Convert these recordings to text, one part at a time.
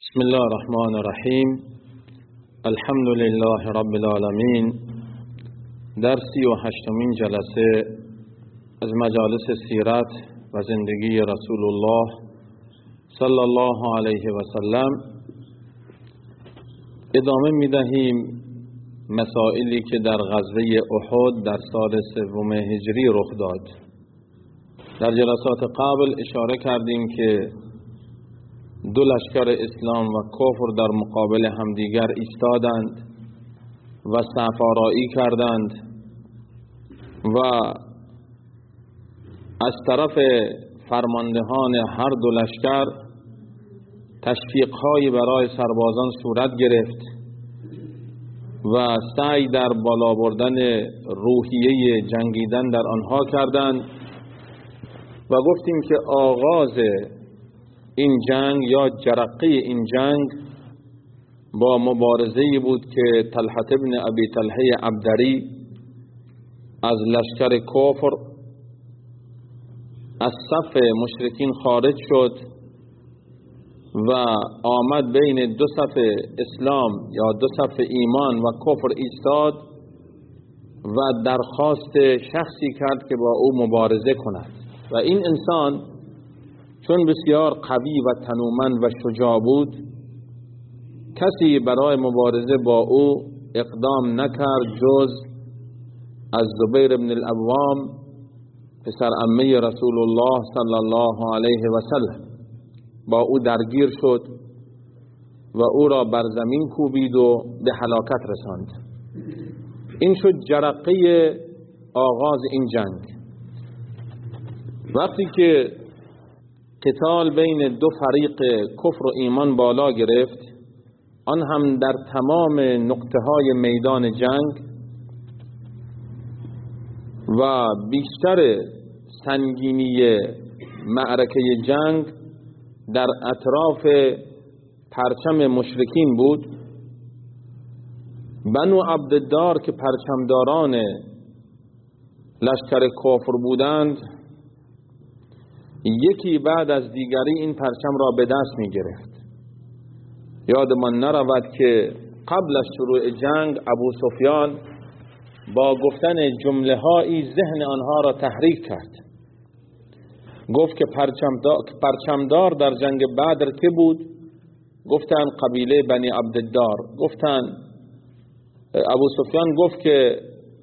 بسم الله الرحمن الرحیم. الحمد لله رب العالمین. در 38مین جلسه از مجالس سیرت و زندگی رسول الله صلی الله علیه و سلم ادامه می‌دهیم مسائلی که در غزوه احد در سال 3 هجری رخ داد. در جلسات قبل اشاره کردیم که دو لشکر اسلام و کفر در مقابل همدیگر ایستادند و صف آرایی کردند و از طرف فرماندهان هر دو لشکر تشویق‌هایی برای سربازان صورت گرفت و سعی در بالا بردن روحیه جنگیدن در آنها کردند و گفتیم که آغاز این جنگ یا جرقه این جنگ با مبارزه‌ای بود که طلحة ابن ابی طلحه عبدری از لشکر کفر از صف مشرکین خارج شد و آمد بین دو صف اسلام یا دو صف ایمان و کفر ایستاد و درخواست شخصی کرد که با او مبارزه کند و این انسان چون بسیار قوی و تنومند و شجاع بود کسی برای مبارزه با او اقدام نکرد جز از زبیر بن العوام پسر عمه رسول الله صلی الله علیه و سلم. با او درگیر شد و او را بر زمین کوبید و به هلاکت رساند. این شد جرقه آغاز این جنگ. وقتی که قتال بین دو فریق کفر و ایمان بالا گرفت، آن هم در تمام نقطه های میدان جنگ و بیشتر سنگینی معرکه جنگ در اطراف پرچم مشرکین بود. بنو عبدالدار که پرچمداران لشکر کفر بودند یکی بعد از دیگری این پرچم را به دست می گرفت. یادمان نرود که قبل از شروع جنگ ابو سفیان با گفتن جمله هایی ذهن آنها را تحریک کرد. گفت که پرچمدار در جنگ بدر که بود؟ گفتن قبیله بنی عبدالدار. گفتن ابو سفیان گفت که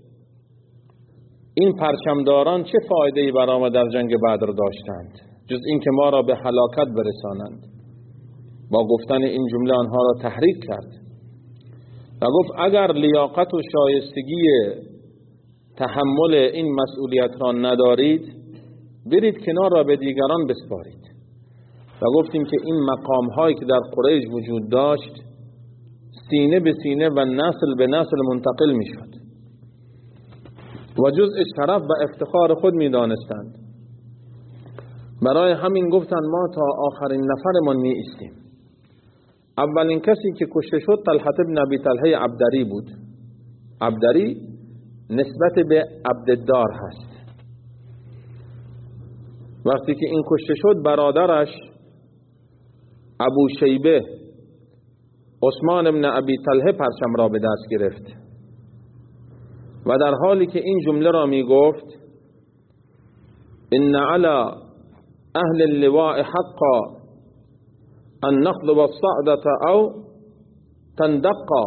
این پرچمداران چه فایده‌ای برای ما در جنگ بدر داشتند جز اینکه ما را به هلاکت برسانند. با گفتن این جمله آنها را تحریک کرد و گفت اگر لیاقت و شایستگی تحمل این مسئولیت را ندارید برید کنار را به دیگران بسپارید. و گفتیم که این مقام هایی که در قریش وجود داشت سینه به سینه و نسل به نسل منتقل می شد و جزء شرف و افتخار خود می دانستند. برای همین گفتن ما تا آخرین نفرمان می ایستیم. اولین کسی که کشته شد طلحة ابن ابی طلحه عبدری بود. عبدری نسبت به عبدالدار هست. وقتی که این کشته شد برادرش ابو شیبه عثمان ابن ابی طلحه پرچم را به دست گرفت و در حالی که این جمله را می گفت ان علی اهل اللواء حقا ان نخضب الصعدة او تندقا،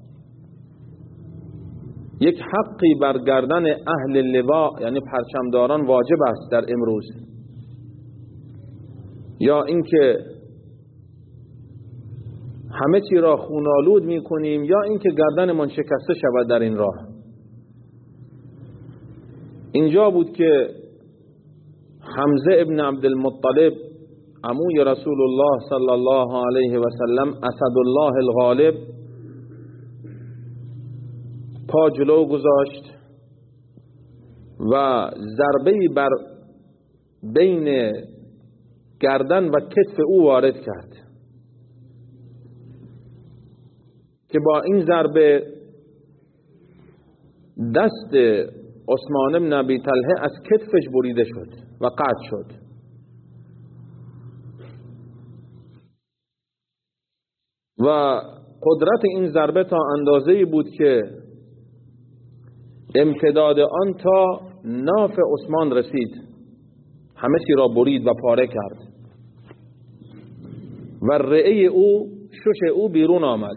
یک حقی بر گردن اهل اللواء یعنی پرچمداران واجب است در امروز، یا اینکه همه چی را خونالود می کنیم یا اینکه گردنمان شکسته شود در این راه. اینجا بود که حمزه ابن عبدالمطلب عموی رسول الله صلی الله علیه و سلم اسدالله الغالب پا جلو گذاشت و ضربه‌ای بر بین گردن و کتف او وارد کرد که با این ضربه دست عثمان بن ابی طلحه از کتفش بریده شد و قطع شد. و قدرت این ضربه تا اندازه‌ای بود که امتداد آن تا ناف عثمان رسید، همه چی را برید و پاره کرد و رئه او، شش او بیرون آمد.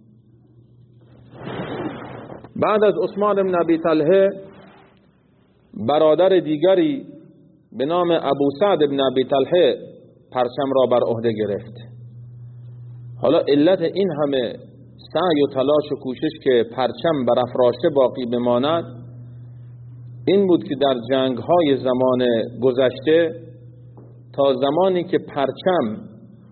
بعد از عثمان بن ابی طلحه برادر دیگری به نام ابو سعد بن ابی طلحه پرچم را بر عهده گرفت. حالا علت این همه سعی و تلاش و کوشش که پرچم برافراشته باقی بماند این بود که در جنگ‌های زمان گذشته تا زمانی که پرچم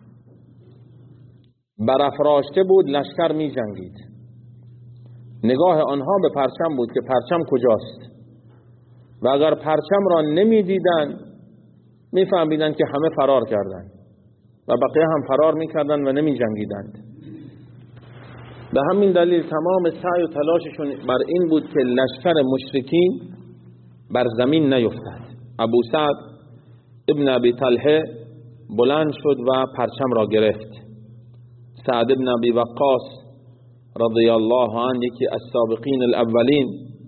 برافراشته بود لشکر می جنگید. نگاه آنها به پرچم بود که پرچم کجاست و اگر پرچم را نمی دیدن می فهمیدن که همه فرار کردند و بقیه هم فرار می کردن و نمی جنگیدند. به همین دلیل تمام سعی و تلاششون بر این بود که لشکر مشرکین بر زمین نیفتد. ابو سعد ابن ابی طلحه بلند شد و پرچم را گرفت. سعد ابن ابی وقاص رضی الله عنه، یکی از سابقین الاولین،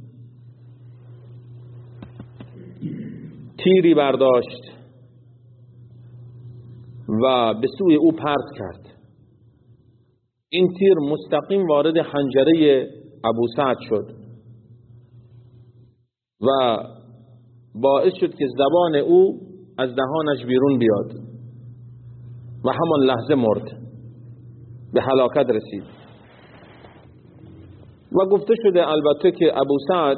تیری برداشت و به سوی او پرت کرد. این تیر مستقیم وارد حنجره ابو سعد شد و باعث شد که زبان او از دهانش بیرون بیاد و همان لحظه مرد، به هلاکت رسید. و گفته شده البته که ابو سعد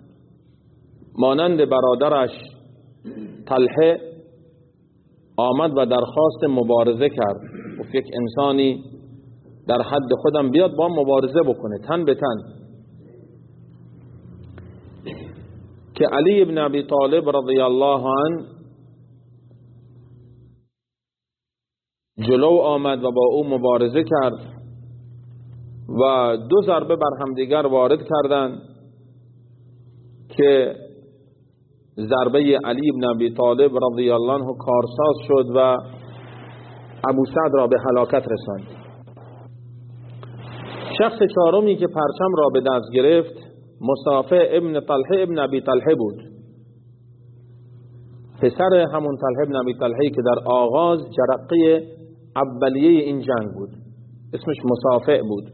مانند برادرش طلحه آمد و درخواست مبارزه کرد. گفت یک انسانی در حد خودم بیاد با مبارزه بکنه تن به تن، که علی ابن ابی طالب رضی الله عنه جلو آمد و با او مبارزه کرد و دو ضربه بر همدیگر وارد کردند که ضربه علی ابن ابی طالب رضی الله عنه کارساز شد و ابو سعد را به هلاکت رساند. شخص چهارمی که پرچم را به دست گرفت مصافح ابن طلحه ابن ابی طلحه بود، پسر همون طلحه ابن ابی طلحه که در آغاز جرقه اولیه این جنگ بود، اسمش مصافح بود.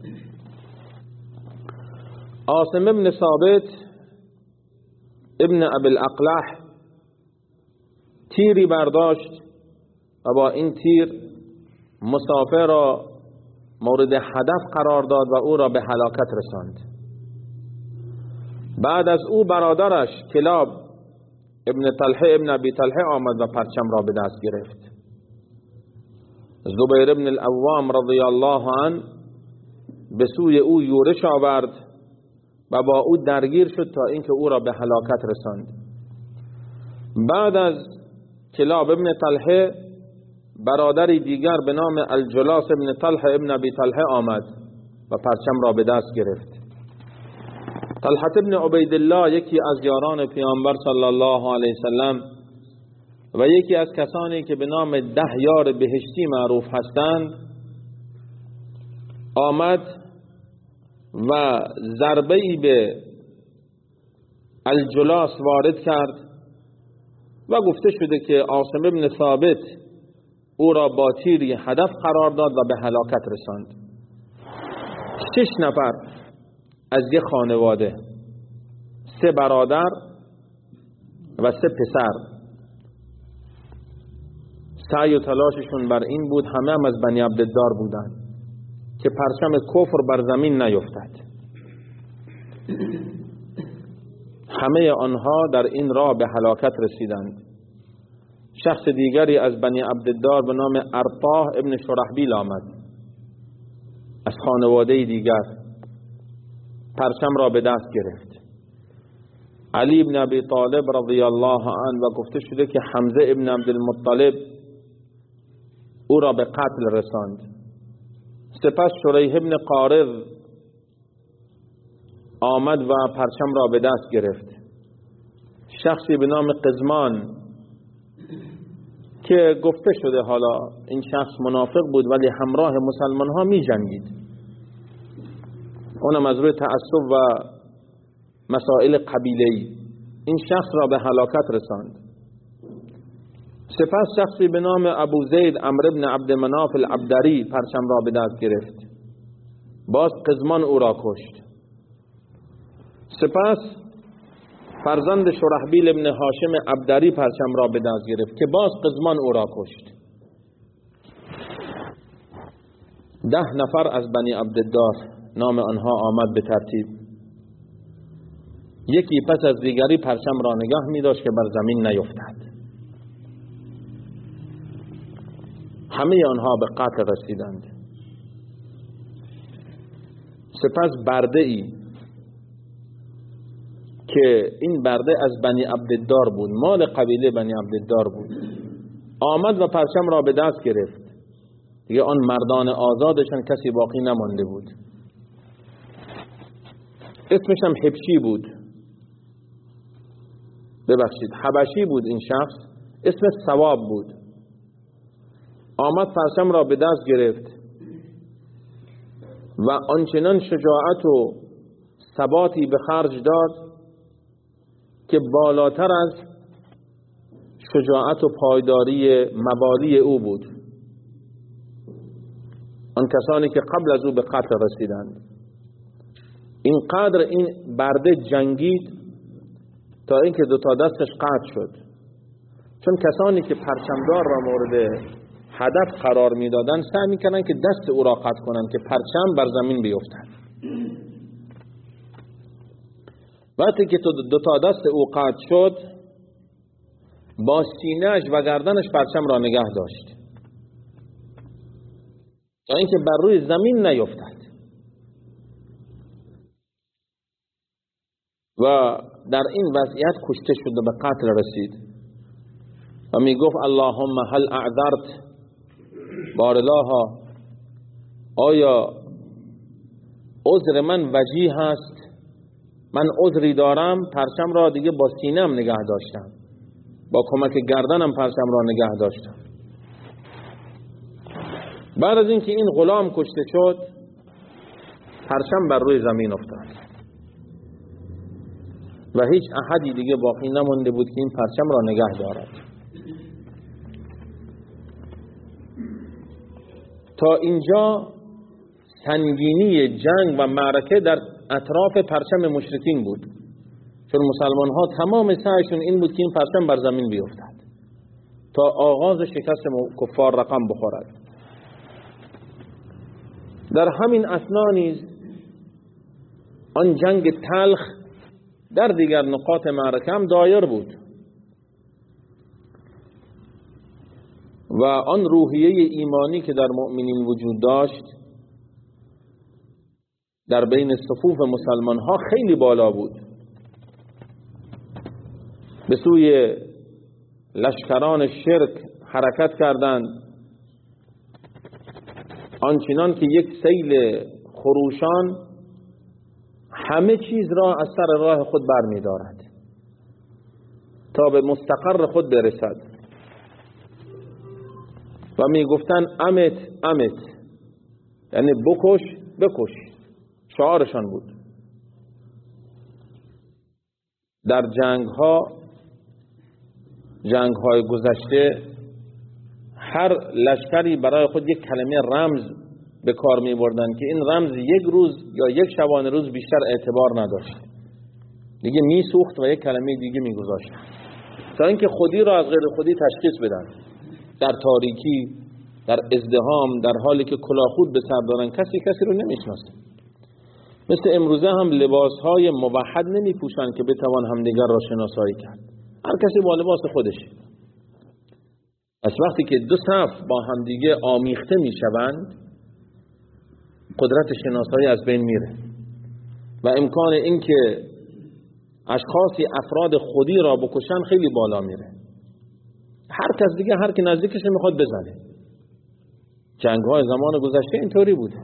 عاصم ابن ثابت ابن ابی الاقلح تیری برداشت و با این تیر مصافح را مورد هدف قرار داد و او را به هلاکت رساند. بعد از او برادرش کلاب ابن طلحه ابن ابی طلحه آمد و پرچم را به دست گرفت. زبیر ابن العوام رضی الله عنه به سوی او یورش آورد و با او درگیر شد تا اینکه او را به هلاکت رساند. بعد از کلاب ابن طلحه برادری دیگر به نام الجلاس ابن طلحه ابن ابی طلحه آمد و پرچم را به دست گرفت. طلحه ابن عبیدالله یکی از یاران پیامبر صلی الله علیه وسلم و یکی از کسانی که به نام 10 یار بهشتی معروف هستند آمد و ضربه‌ای به الجلاس وارد کرد و گفته شده که عاصم ابن ثابت او را با تیری هدف قرار داد و به هلاکت رساند. 6 نفر از یک خانواده، 3 برادر و 3 پسر، سعی و تلاششون بر این بود، همه هم از بنی عبدالدار بودند که پرچم کفر بر زمین نیفتد. همه آنها در این راه به هلاکت رسیدند. شخص دیگری از بنی عبدالدار به نام ارطاه ابن شرحبیل آمد از خانواده دیگر، پرچم را به دست گرفت. علی ابن ابی طالب رضی الله عنه و گفته شده که حمزه ابن عبدالمطلب او را به قتل رساند. سپس شریح ابن قارض آمد و پرچم را به دست گرفت. شخصی به نام قزمان که که گفته شده حالا این شخص منافق بود ولی همراه مسلمان ها می جنگید، اونم از روی تعصب و مسائل قبیله‌ای این شخص را به هلاکت رساند. سپس شخصی به نام ابو زید عمرو بن عبد مناف العبدری پرچم را به دست گرفت، باز قزمان او را کشت. سپس فرزند شرحبیل بن هاشم عبدری پرچم را به دست گرفت که باز قزمان او را کشت. 10 نفر از بنی عبدالدار نام آنها آمد به ترتیب، یکی پس از دیگری پرچم را نگاه می داشت که بر زمین نیفتد. همه آنها به قتل رسیدند. سپس برده ای که این برده از بنی عبدالدار بود، مال قبیله بنی عبدالدار بود، آمد و پرچم را به دست گرفت. دیگه آن مردان آزادشان کسی باقی نمانده بود. اسمش هم حبشی بود، ببخشید حبشی بود این شخص، اسمش ثواب بود. آمد پرچم را به دست گرفت و آنچنان شجاعت و ثباتی به خرج داد که بالاتر از شجاعت و پایداری مبادی او بود، آن کسانی که قبل از او به قتل رسیدند. اینقدر این برده جنگید تا اینکه 2 دستش قطع شد، چون کسانی که پرچمدار را مورد هدف قرار میدادن سعی میکنن که دست او را قطع کنن که پرچم بر زمین بیفتد. وقتی که 2 دست او قطع شد، با سینه‌اش و گردنش پرچم را نگه داشت تا اینکه بر روی زمین نیفتد و در این وضعیت کشته شد و به قتل رسید و می گفت اللهم هل اعذرت، بارالله آیا عذر من وجیه هست؟ من عذری دارم. پرچم را دیگه با سینه‌ام نگه داشتم، با کمک گردنم پرچم را نگه داشتم. بعد از اینکه این غلام کشته شد، پرچم بر روی زمین افتاد و هیچ احدی دیگه باقی نمونده بود که این پرچم را نگه دارد. تا اینجا سنگینی جنگ و معرکه در اطراف پرچم مشرکین بود، چون مسلمان ها تمام سعیشون این بود که این پرچم بر زمین بیفتد تا آغاز شکست کفار رقم بخورد. در همین اثنا نیز آن جنگ تلخ در دیگر نقاط معرکه هم دایر بود و آن روحیه ایمانی که در مؤمنین وجود داشت در بین صفوف مسلمان ها خیلی بالا بود. به سوی لشکران شرک حرکت کردند، آنچنان که یک سیل خروشان همه چیز را از سر راه خود برمی دارد تا به مستقر خود برسد و می گفتن امت امت، یعنی بکش بکش، شعارشان بود. در جنگ های گذشته هر لشکری برای خود یک کلمه رمز به کار می بردن که این رمز یک روز یا یک شبانه روز بیشتر اعتبار نداشت، دیگه می سوخت و یک کلمه دیگه می گذاشت تا اینکه خودی را از غیر خودی تشخیص بدن. در تاریکی، در ازدحام، در حالی که کلاهخود به سر دارن، کسی رو نمیشناسه. مثل امروزه هم لباس های موحد نمی پوشن که بتوان همدیگر را شناسایی کرد، هر کسی با لباس خودشه. از وقتی که 2 صف با همدیگه آمیخته می شوند، قدرت شناسایی از بین میره و امکان اینکه اشخاصی افراد خودی را بکشن خیلی بالا میره. هر کس دیگه هر کی نزدیکش میخواد بزنه. جنگ های زمان گذشته اینطوری بوده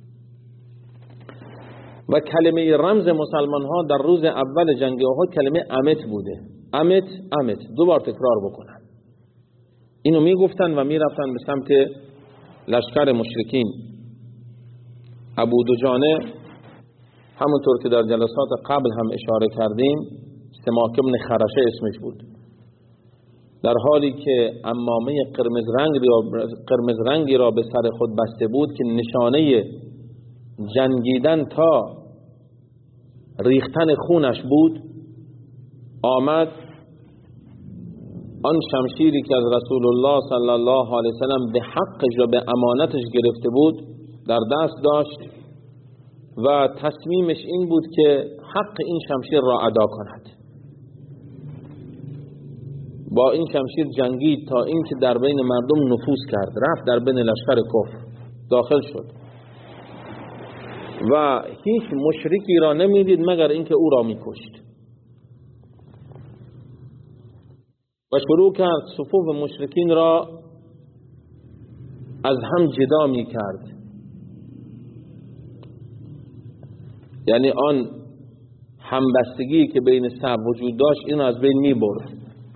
و کلمه رمز مسلمان ها در روز اول جنگ احد کلمه امت بوده. امت امت، 2 بار تکرار بکنن. اینو میگفتن و میرفتن به سمت لشکر مشرکین. ابو دجانه همونطور که در جلسات قبل هم اشاره کردیم سماک بن خرشه اسمش بود، در حالی که عمامه قرمز رنگی را به سر خود بسته بود که نشانه جنگیدن تا ریختن خونش بود، آمد آن شمشیری که از رسول الله صلی الله علیه وسلم به حقش و به امانتش گرفته بود در دست داشت و تصمیمش این بود که حق این شمشیر را ادا کند. با این شمشیر جنگید تا اینکه در بین مردم نفوذ کرد، رفت در بین لشکر کفر داخل شد و هیچ مشرکی را نمیدید مگر اینکه او را میکشت و شروع کرد صفوف مشرکین را از هم جدا می کرد. یعنی آن همبستگی که بین صف وجود داشت این از بین می برد.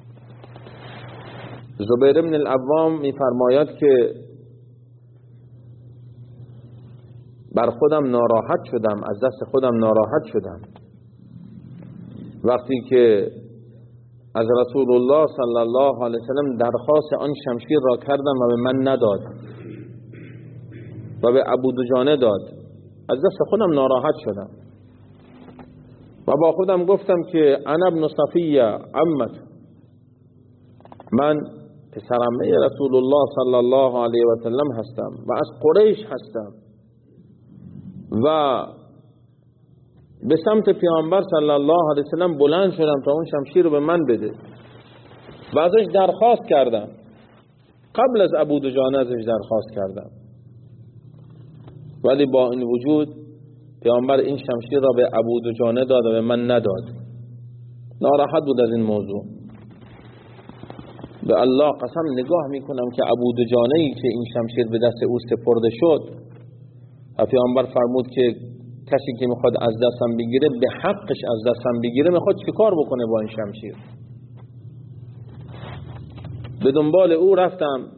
زبیر بن العوام می فرماید که بر خودم ناراحت شدم، از دست خودم ناراحت شدم وقتی که از رسول الله صلی الله علیه وسلم درخواست آن شمشیر را کردم و به من نداد و به ابو دجانه داد. از دست خودم ناراحت شدم و با خودم گفتم که انا ابن صفیه عمت، من پسرعمه رسول الله صلی الله علیه و سلم هستم و از قریش هستم و به سمت پیامبر صلی الله علیه وسلم بلند شدم تا اون شمشیر رو به من بده و ازش درخواست کردم. قبل از ابو دجانه ازش درخواست کردم، ولی با این وجود پیامبر این شمشیر را به ابو دجانه داد و به من نداد. ناراحت بود از این موضوع. به الله قسم نگاه میکنم که ابو دجانه ای که این شمشیر به دست او سپرده شد و پیامبر فرمود که کسی که میخواد از دستم بگیره به حقش از دستم بگیره، میخواد چه کار بکنه با این شمشیر؟ به دنبال او رفتم،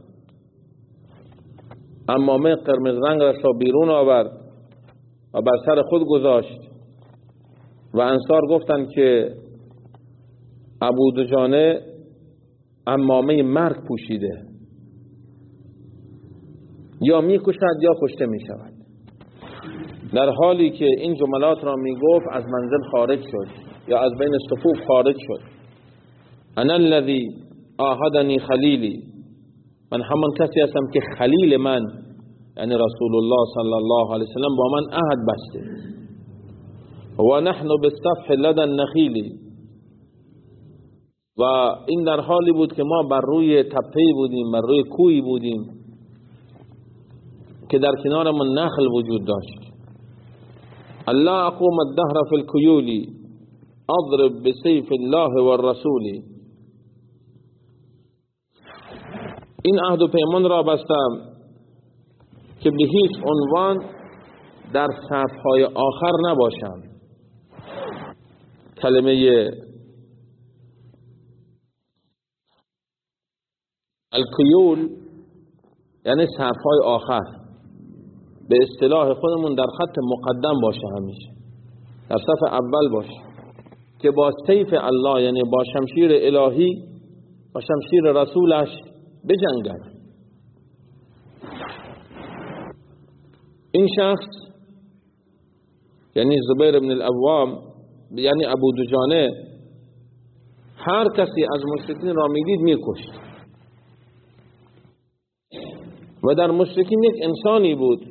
عمامه قرمز رنگش را بیرون آورد و بر سر خود گذاشت و انصار گفتند که ابو دجانه عمامه مرگ پوشیده، یا میکشد یا کشته میشود. در حالی که این جملات را میگفت از منزل خارج شد یا از بین صفوف خارج شد. انا الذی عاهدنی خلیلی، من همان کسی هستم که خلیل من یعنی رسول الله صلی الله علیه وسلم با من عهد بسته. و نحن بالصفح لدى النخیل، و این در حالی بود که ما بر روی تپه‌ای بودیم، بر روی کوهی بودیم که در کنارمون نخل وجود داشت. الله اقوم الدهر فی الکیول اضرب بسیف الله والرسول، این عهد و پیمان را بستم که به هیچ عنوان در صفهای آخر نباشم. کلمه الکیول یعنی صفهای آخر، به اصطلاح خودمون در خط مقدم باشه، همیشه در صف اول باشه که با سیف الله یعنی با شمشیر الهی و شمشیر رسولش بجنگد. این شخص یعنی زبیر بن العوام یعنی ابو دجانه هر کسی از مشرکین را میدید میکشت و در مشرکین یک انسانی بود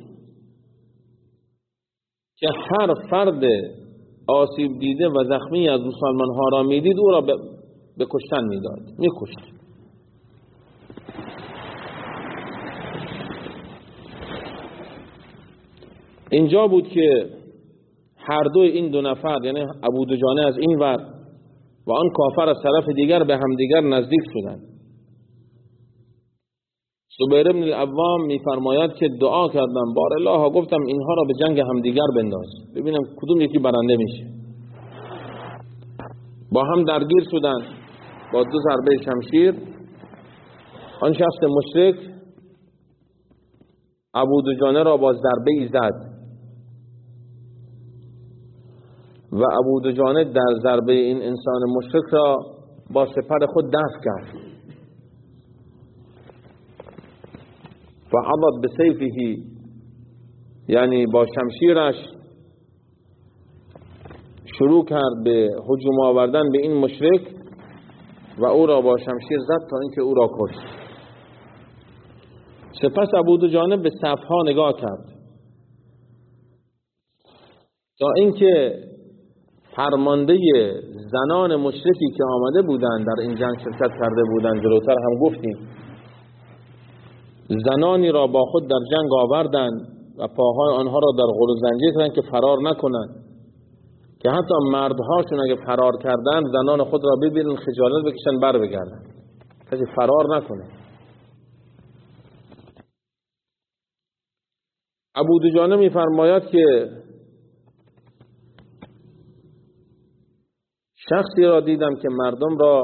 که هر فرد آسیب دیده و زخمی از مسلمان ها را میدید او را به کشتن میداد، میکشت. اینجا بود که هر دو این دو نفر یعنی ابو دجانه از این ور و آن کافر از طرف دیگر به همدیگر نزدیک شدند. زبیر بن العوام میفرماید که دعا کردم بار الله، گفتم اینها را به جنگ همدیگر بنداز ببینم کدوم یکی برنده میشه. با هم درگیر شدند با دو ضربه شمشیر آن شخص مشرک ابو دجانه را با ضربه‌ای زد و ابو دجانه در ضربه این انسان مشرک را با سپر خود دفع کرد. فعضد بسیفه، یعنی با شمشیرش شروع کرد به هجوم آوردن به این مشرک و او را با شمشیر زد تا اینکه او را کشت. سپس ابو دجانه به صفها نگاه کرد تا اینکه فرمانده زنان مشرکی که آمده بودند در این جنگ شرکت کرده بودند، جلوتر هم گفتیم، زنانی را با خود در جنگ آوردند و پاهای آنها را در غل و زنجیر کردند که فرار نکنند، که حتی مردهاشون اگه فرار کردند زنان خود را ببینن خجالت بکشن بر بگردن، کسی فرار نکنه. ابو دجانه می‌فرماید که شخصی را دیدم که مردم را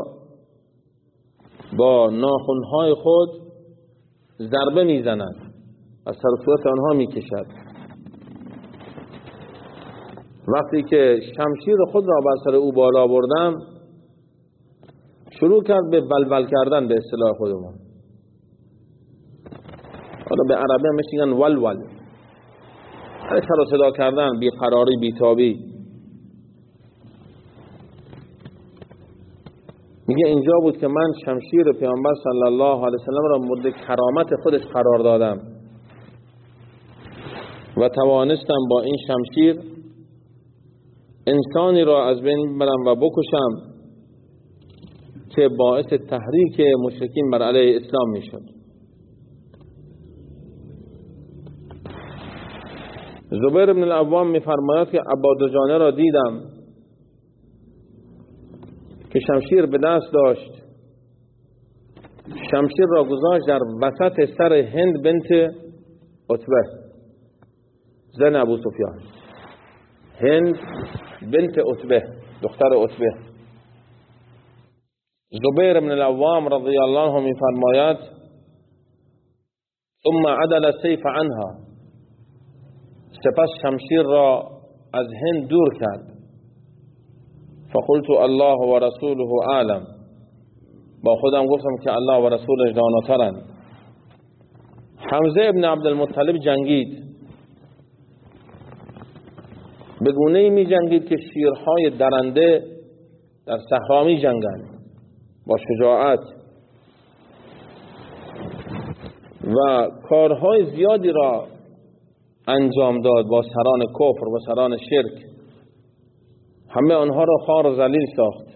با ناخن‌های خود ضربه می‌زند و سر صورت آنها می‌کشد. وقتی که شمشیر خود را بر سر او بالا بردم شروع کرد به ولول کردن، به اصطلاح خودمون حالا به عربی هم میگن ولول، سر و صدا کردن، بیقراری، بیتابی. میگه اینجا بود که من شمشیر پیامبر صلی الله علیه وسلم را مورد کرامت خودش قرار دادم و توانستم با این شمشیر انسانی را از بین ببرم و بکشم که باعث تحریک مشرکین بر علیه اسلام میشد. زبیر بن العوام میفرماید که ابو دجانه را دیدم که شمشیر به دست داشت، شمشیر را گذاشت در وسط سر هند بنت عتبه، زن ابو سفیان. هند بنت عتبه، دختر عتبه. زبیر بن العوام رضی الله عنه میفرماید ثم عدل السيف عنها، سپس شمشیر را از هند دور کرد. فقلت الله و رسوله اعلم، با خودم گفتم که الله و رسولش داناترند. حمزه ابن عبدالمطلب جنگید، به گونه‌ای می جنگید که شیرهای درنده در صحرا می جنگند با شجاعت و کارهای زیادی را انجام داد با سران کفر و سران شرک، همه آنها را خوار و ذلیل ساخت.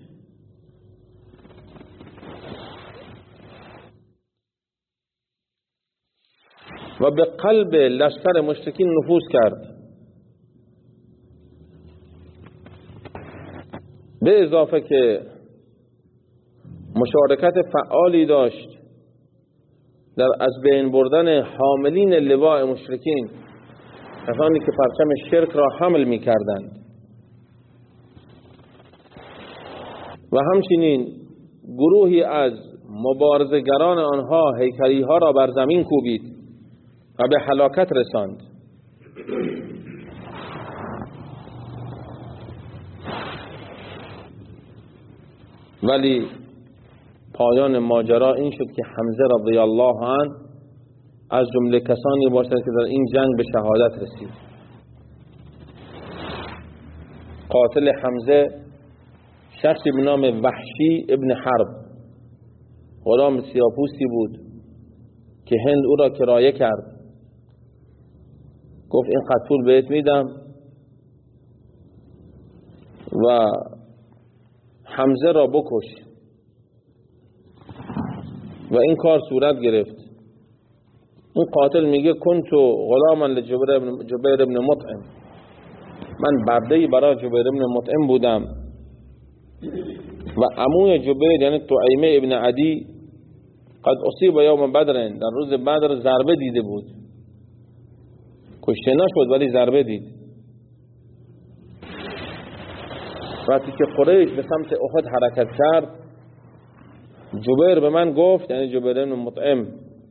و به قلب لشکر مشرکین نفوذ کرد، به اضافه که مشارکت فعالی داشت در از بین بردن حاملین لواء مشرکین، کسانی که پرچم شرک را حمل می کردند، و همچنین گروهی از مبارزگران آنها هیکلی ها را بر زمین کوبید و به هلاکت رساند. ولی پایان ماجرا این شد که حمزه رضی الله عنه از جمله کسانی باشد که در این جنگ به شهادت رسید. قاتل حمزه شخصی به نام وحشی ابن حرب، غلام سیاپوستی بود که هند او را کرایه کرد، گفت این قد پول بهت میدم و حمزه را بکش، و این کار صورت گرفت. این قاتل میگه کنتو غلاما لجبیر ابن مطعم، من برده‌ای برای جبیر ابن مطعم بودم و عموی جبیر یعنی طعیمه ابن عدی قد اصیب یوم بدر، در روز بدر ضربه دیده بود، کشته نشد ولی ضربه دید. وقتی که قریش به سمت احد حرکت کرد، جبیر به من گفت، یعنی جبیر بن مطعم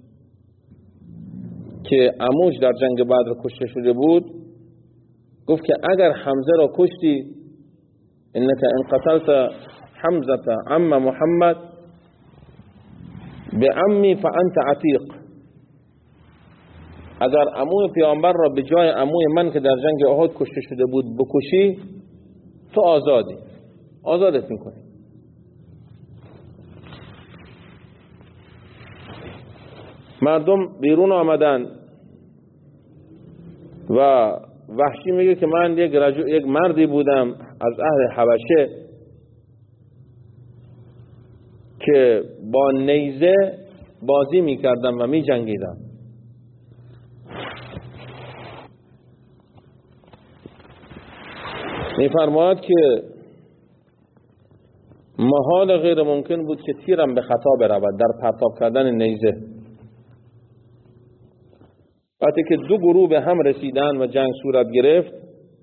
که عموش در جنگ بدر کشته شده بود، گفت که اگر حمزه را کشتی، انک ان قتلت حمزه عم محمد به عمی فانت عتیق، اگر عموی پیامبر را به جای عموی من که در جنگ احد کشته شده بود بکشی، تو آزادی، آزادت میکنی. مردم بیرون آمدن و وحشی میگه که من یک مردی بودم از اهل حبشه که با نیزه بازی میکردم و میجنگیدم. میفرماید که محال غیر ممکن بود که تیرم به خطا برود در پرتاب کردن نیزه. وقتی که دو گروه به هم رسیدن و جنگ صورت گرفت،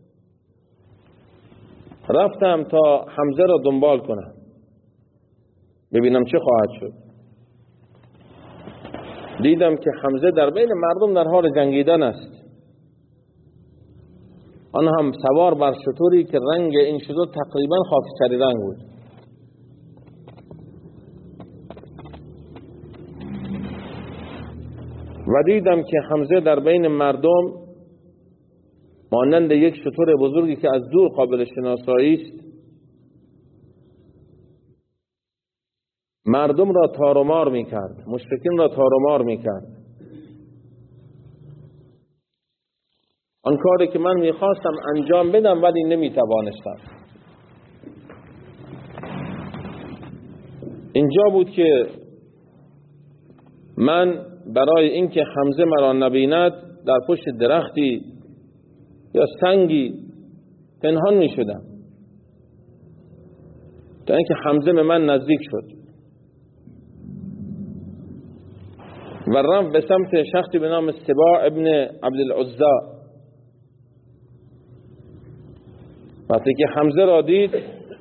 رفتم تا حمزه را دنبال کنم ببینم چه خواهد شد. دیدم که حمزه در بین مردم در حال جنگیدن است، آن هم سوار بر شتری که رنگ این شتر تقریبا خاکستری رنگ بود. و دیدم که حمزه در بین مردم مانند یک شتر بزرگی که از دور قابل شناسایی است، مردم را تار و مار می‌کرد، مشرکین را تار و مار می‌کرد. آن کاری که من می‌خواستم انجام بدم ولی نمی‌توانستم. اینجا بود که من برای اینکه حمزه مرا نبیند در پشت درختی یا سنگی پنهان می‌شدم تا اینکه حمزه به من نزدیک شد و رفت به سمت شخصی به نام سباع ابن عبدالعزا. وقتی که حمزه را دید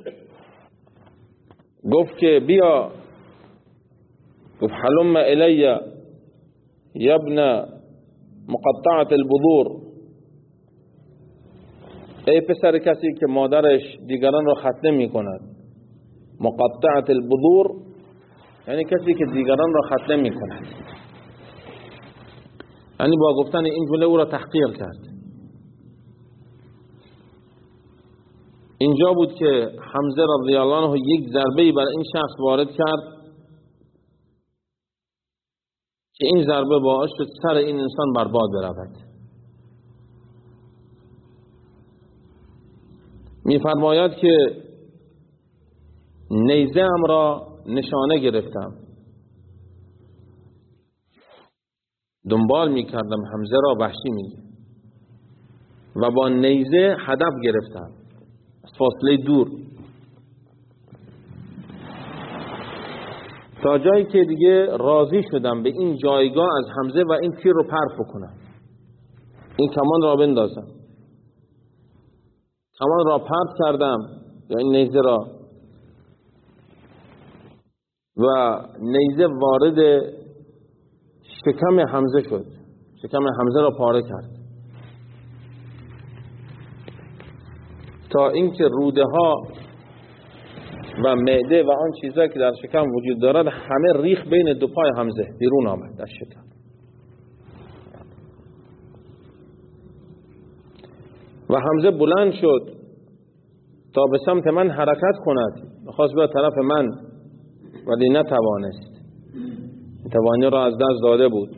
گفت که بیا، گفت حلم الی یا ابن مقطعة البذور، ای پسر کسی که مادرش دیگران را ختنه می کند. مقطعة البذور یعنی کسی که دیگران را ختنه می کند، یعنی با گفتن این جمله او را تحقیر کرد. اینجا بود که حمزه رضی الله عنه یک ضربه بر این شخص وارد کرد که این ضربه باعث شد سر این انسان برباد برود. می‌فرماید که نیزه ام را نشانه گرفتم، دنبال می‌کردم حمزه را، وحشی میگه، و با نیزه هدف گرفتم از فاصله دور تا جایی که دیگه راضی شدم به این جایگاه از حمزه و این تیر رو پرت بکنم، این کمان را بندازم. کمان را پرت کردم یا این نیزه را و نیزه وارد شکم حمزه شد، شکم حمزه را پاره کرد تا اینکه روده ها و معده و آن چیزایی که در شکم وجود دارد همه ریخ بین دو پای حمزه بیرون آمد در شکم. و حمزه بلند شد تا به سمت من حرکت کند، خواست به طرف من ولی نتوانست، توانی را از دست داده بود.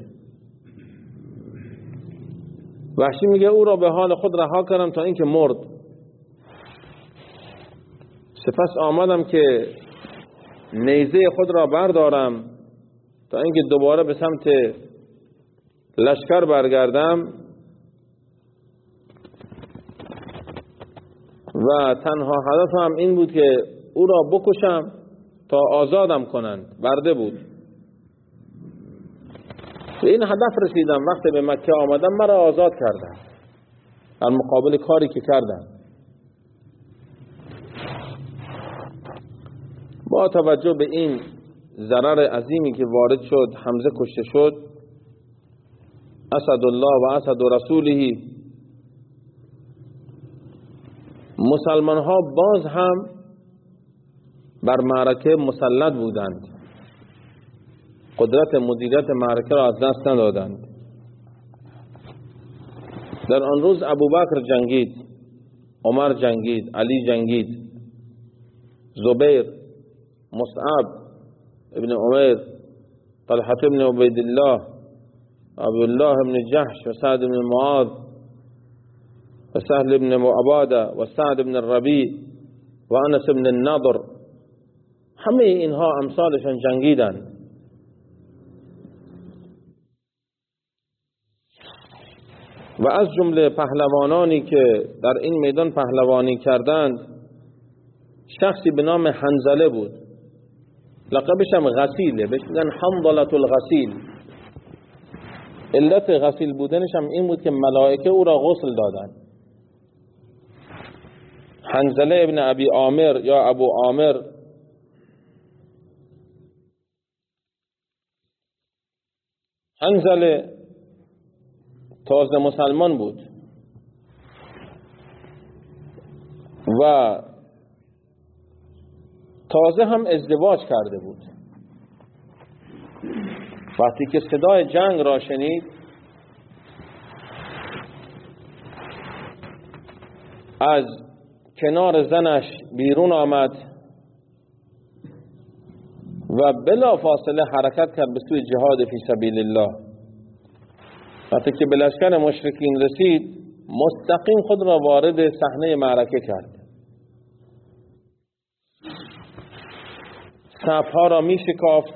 وحشی میگه او را به حال خود رها کردم تا اینکه مرد. سپس آمدم که نیزه خود را بردارم تا اینکه دوباره به سمت لشکر برگردم و تنها هدفم این بود که او را بکشم تا آزادم کنند. برده بود. به این هدف رسیدم. وقتی به مکه آمدم مرا آزاد کردن در مقابل کاری که کردم. با توجه به این ضرر عظیمی که وارد شد، حمزه کشته شد، اسد الله و اسد رسوله، مسلمان ها باز هم بر معرکه مسلط بودند، قدرت مدیریت معرکه را از دست ندادند. در آن روز ابوبکر جنگید، عمر جنگید، علی جنگید، زبیر، مصعب ابن عمیر، طلحه ابن عبیدالله، عبدالله ابن جحش و سعد ابن معاذ و سهل ابن عباده و سعد ابن الربیع و انس ابن النضر، همه اینها امثالشان جنگیدند. و از جمله پهلوانانی که در این میدان پهلوانی کردند شخصی به نام حنظله بود، لقبش هم غسیله، بهش میگن حنظله الغسیل. علت غسیل بودنش هم این بود که ملائکه او را غسل دادند. حنظله ابن ابی عامر یا ابو عامر حنظله تازه مسلمان بود و تازه هم ازدواج کرده بود. وقتی که صدای جنگ را شنید از کنار زنش بیرون آمد و بلا فاصله حرکت کرد به سوی جهاد فی سبیل الله. وقتی که به لشکر مشرکین رسید مستقیم خود را وارد صحنه معرکه کرد، صفها را می شکافت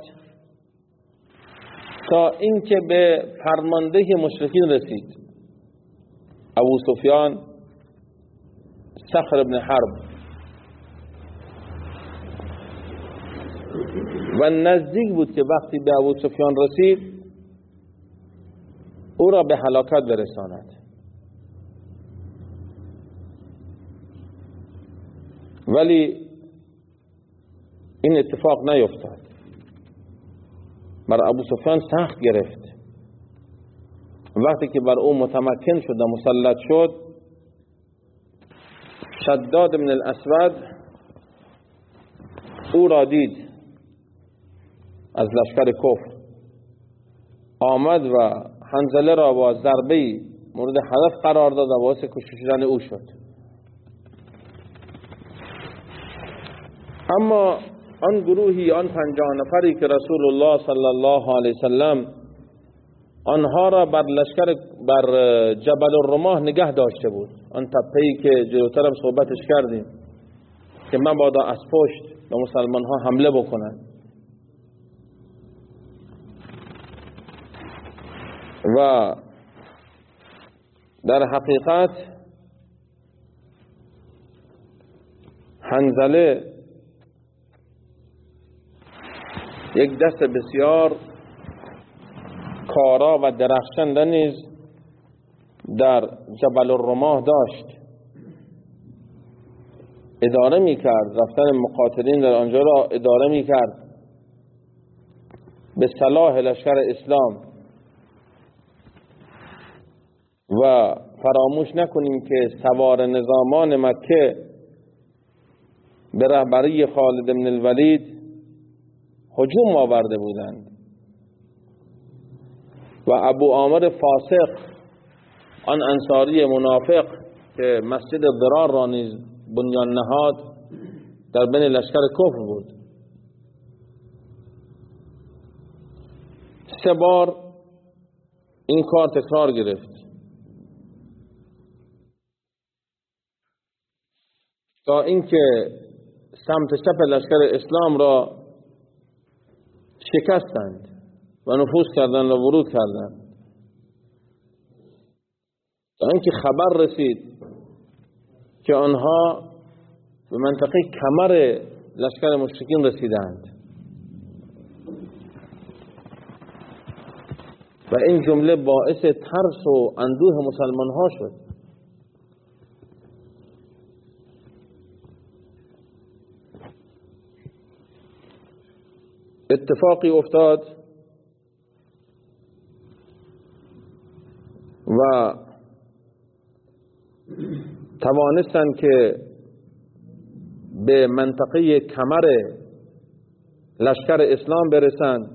تا اینکه به فرمانده مشرکین رسید، ابو سفیان صخر ابن حرب، و نزدیک بود که وقتی به ابو سفیان رسید او را به هلاکت برساند. ولی این اتفاق نیفتاد. بر ابو سفیان سخت گرفت. وقتی که بر او متمکن شد و مسلط شد، شداد بن الاسود او را دید از لشکر کفر، آمد و حنظله را با ضربه‌ای مورد هدف قرار داد و باعث کشته شدن او شد. اما آن گروهی، آن 50 نفری که رسول الله صلی الله علیه وسلم آنها را بر لشکر بر جبل الرماه نگه داشته بود، آن تپه‌ای که جلوتر هم صحبتش کردیم که مبادا از پشت به مسلمان ها حمله بکنند، و در حقیقت حنظله یک دست بسیار کارا و درخشنده نیز در جبل الرماه داشت. اداره می کرد، رفتن مقاتلین در آنجا را اداره می کرد به صلاح لشکر اسلام. و فراموش نکنیم که سوار نظامان مکه به رهبری خالد بن الولید هجوم آورده بودند و ابو عامر فاسق، آن انصاری منافق که مسجد ضرار را نیز بنیان نهاد، در بین لشکر کفر بود. 3 بار این کار تکرار گرفت تا اینکه سمت چپ لشکر اسلام را شکستند و نفوذ کردند و ورود کردند، تا اینکه خبر رسید که آنها به منطقه کمر لشکر مشرکین رسیدند و این جمله باعث ترس و اندوه مسلمان ها شد. اتفاقی افتاد و توانستند که به منطقه کمر لشکر اسلام برسند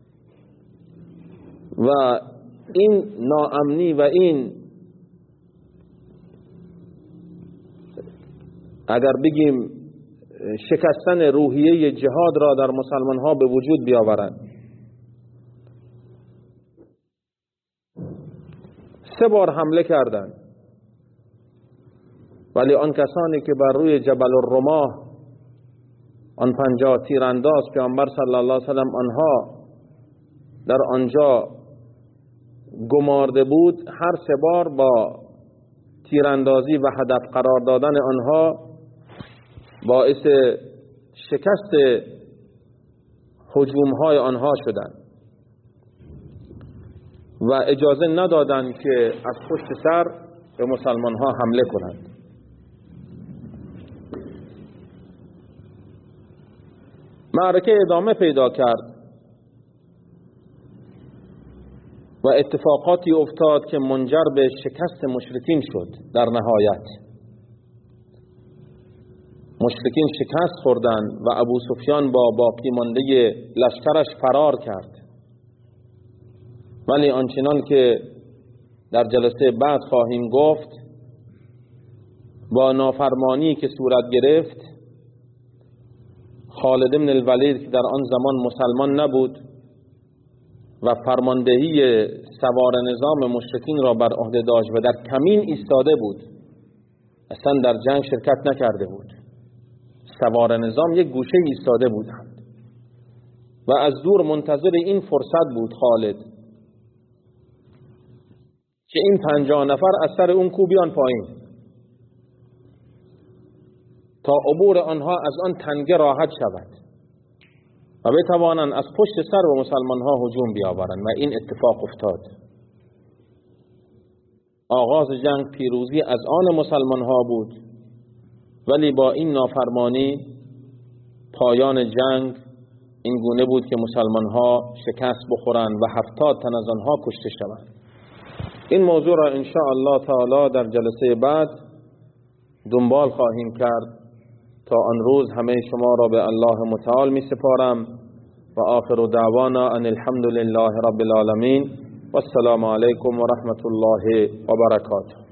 و این ناامنی و این اگر بگیم شکستن روحیه جهاد را در مسلمان ها به وجود بیاورند. 3 بار حمله کردند، ولی آن کسانی که بر روی جبل الرماه آن 50 تیرانداز پیامبر صلی الله علیه و سلم آنها در آنجا گمارده بود، هر 3 بار با تیراندازی و هدف قرار دادن آنها باعث شکست هجوم‌های آنها شدند و اجازه ندادند که از پشت سر به مسلمان‌ها حمله کنند. معرکه ادامه پیدا کرد و اتفاقاتی افتاد که منجر به شکست مشرکین شد. در نهایت مشرکین شکست خوردند و ابو سفیان با باقی مانده لشکرش فرار کرد، ولی آنچنان که در جلسه بعد خواهیم گفت، با نافرمانی که صورت گرفت، خالد بن الولید که در آن زمان مسلمان نبود و فرماندهی سوار نظام مشرکین را بر عهده داشت و در کمین ایستاده بود، اصلا در جنگ شرکت نکرده بود، سوار نظام یک گوشه ایستاده بودند و از دور منتظر این فرصت بود خالد که این 50 نفر از سر اون کو بیان پایین تا عبور آنها از آن تنگه راحت شود و بتوانند از پشت سر و مسلمان ها هجوم بیاورند. و این اتفاق افتاد. آغاز جنگ پیروزی از آن مسلمان ها بود، ولی با این نافرمانی پایان جنگ این گونه بود که مسلمان ها شکست بخورند و 70 تن از آنها کشته شوند. این موضوع را ان شاء الله تعالی در جلسه بعد دنبال خواهیم کرد. تا آن روز همه شما را به الله متعال می سپارم و آخر دعوانا ان الحمد لله رب العالمین و السلام علیکم و رحمت الله و برکاته.